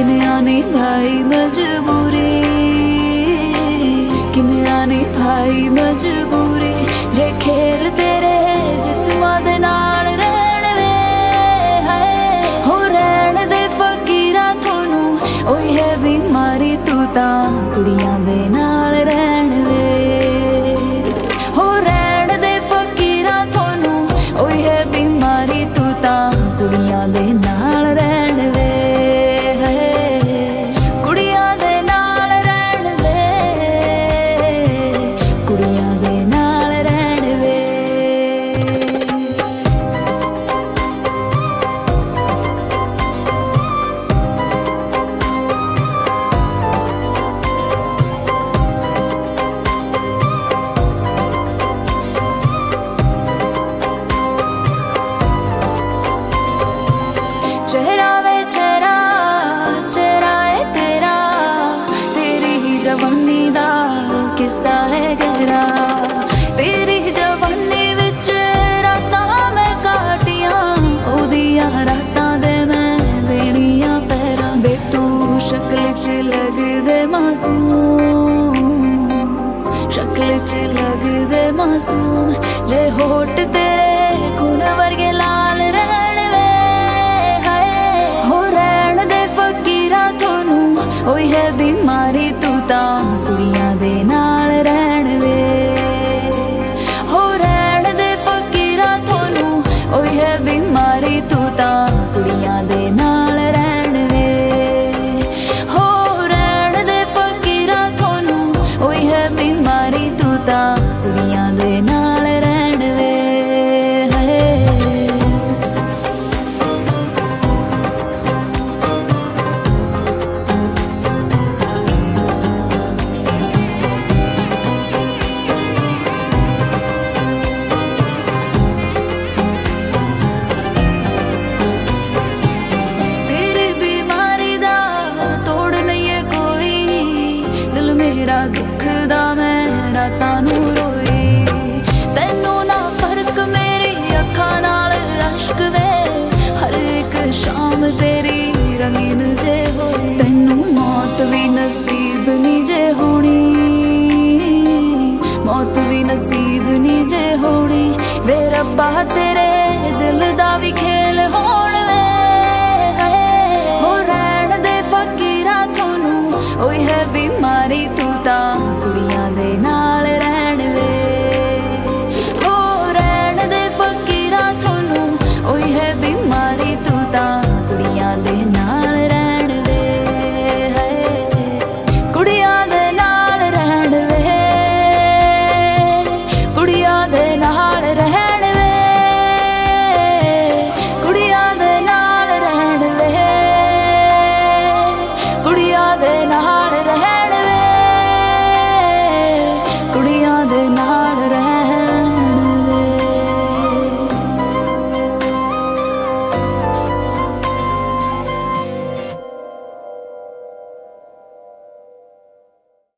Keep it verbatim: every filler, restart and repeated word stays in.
किन्या ने भाई मजबूरी, किन्या ने भाई मजबूरी, जे खेल तेरे जिस्मां दे नाल रहण वे हाय हो रहण दे फकीरा थोनू ओही है बीमारी तू तां कुड़ियां दे नाल रहण वे हो रहण दे फकीरा थोनू ओही है बीमारी तू तां कुड़ियां दे नाल रहण वे कुड़ियां दे नाल रहण वे कुड़ियां दे नाल रहण वे। चेहरा वे चेहरा चेहरा है तेरा, तेरी ही जवानी दा किस्सा है गहरा, तेरी जवानी विच रातां मैं काटियां ओदियां रातां दे मैं देनियां पैरां वे तू शक्ल च लगदे मासूम, शक्ल च लगदे मासूम, जे होठ तेरे खून वर्गे लाल रहण वे हो रहण दे फकीरा थोनू ओही है बीमारी तू तां कुड़ियां दे नाल रहण वे हो रहण दे फकीरा थोनू ओही है बीमारी तू तां कुड़ियां दे नाल रहण वे हो रहण दे फकीरा थोनू ओही है बीमारी तू तां कुड़ियां दे नाल रहण वे। मेरा दुख दा मैं रातां नू रोई तैनू ना फर्क मेरी अखां नाल अश्क वे हर एक शाम तेरी रंगीन जे होई तैनू मौत भी नसीब नी जे होनी, मौत भी नसीब नी जे होनी वे रब्बा तेरे दिल दा भी खेल होण वे हो रहण दे फकीरा थोनू ओही है बीमारी तू तां कुड़ियां दे नाल रहण वे हो रहण दे फकीरा थोनू ओही है बीमारी तू तां कुड़ियां दे नाल।